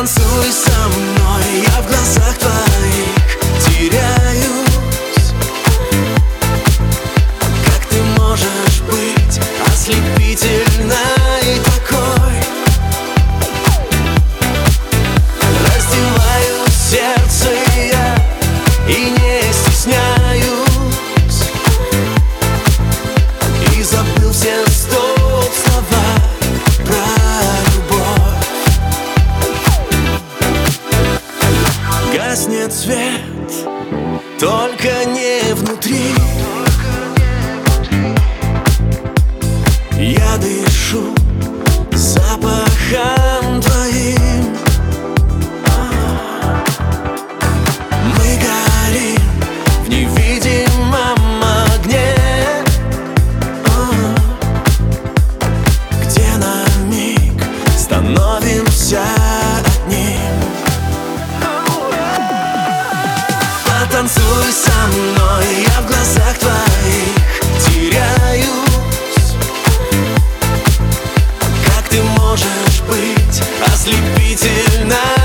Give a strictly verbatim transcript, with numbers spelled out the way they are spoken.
Потанцуй со мной, я в глазах твоих теряюсь. Как ты можешь быть ослепительной такой? Раздеваю сердце я и не стесняюсь, и забыл все сто слова про любовь. Гаснет свет, только не внутри. Я дышу запахом твоим. Мы горим в невидимом огне, где на миг становимся одним. Потанцуй со мной, я в глазах твоих теряюсь. Как ты можешь быть ослепительной?